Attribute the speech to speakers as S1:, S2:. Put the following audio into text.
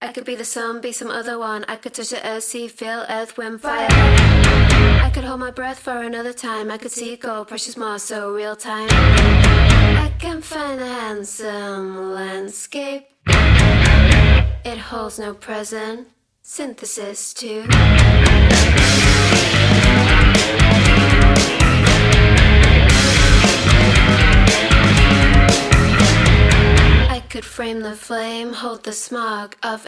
S1: I could be the sun, be some other one. I could touch the earth, sea, feel earth, wind, fire. I could hold my breath for another time. I could see gold, precious Mars, so real time. I can find a handsome landscape. It holds no present, synthesis too. I could frame the flame, hold the smog of